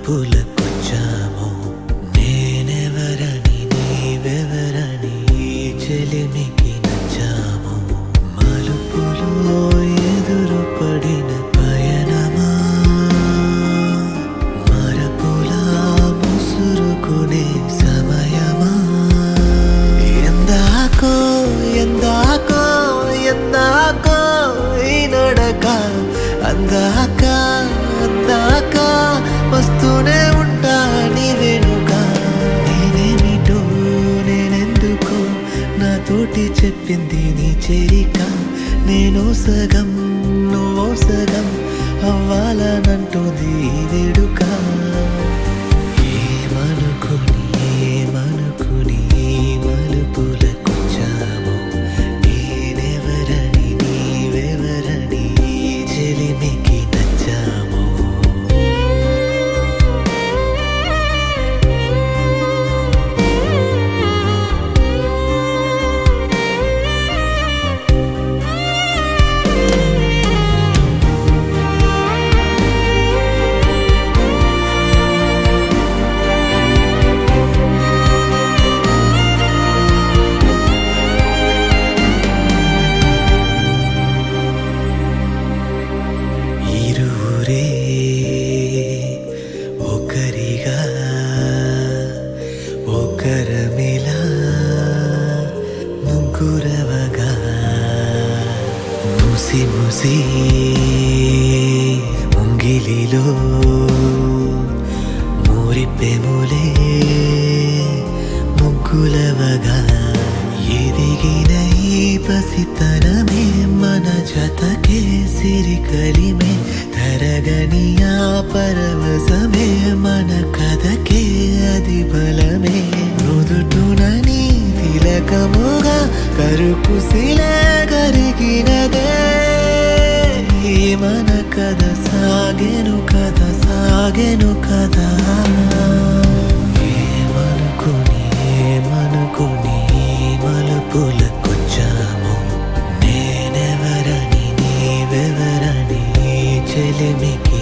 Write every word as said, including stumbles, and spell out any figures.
మలుపులకొచ్చాము నేనెవరని నీవెవరని చెలిమికి నచ్చాము మలుపులో ఎదురు పడిన పయనమా మరపులా ముసురుకునే సమయమా ఎందాకో ఎందాకో ఎందాకో ఈ నడక అందాక అందాక వస్తూనే ఉంటా నీ వెనుక నేనేమిటో నేనెందుకో నాతోటి చెప్పింది నీ చేరిక నేను సగం నువ్వో సగం అవ్వాలనంటుంది ఈ వేడుక ఏమనుకుని ఏమనుకుని మలుపులకొచ్చాము నేనెవరని నీవెవరని చెలిమికి నచ్చాము ఇరువురే ఒకరిగా ఒకరమిలా ముగ్గురవగా ముసి ముసి ముంగిలిలో మురిపెములే ముగ్గులవగా ఎదిగిన ఈ పసితనమే మన జతకే సిరికలిమే తరగని ఆ పరవశమే మన కథకే అది బలమే నుదుటునని తిలకముగా కరుకుసిలే కరిగినదే ఈ మన కథ సాగెను కథ సాగెను కదా ఏమనుకుని ఏమనుకుని మలుపులకొచ్చాము నేనెవరని నీవెవరని చెలిమికి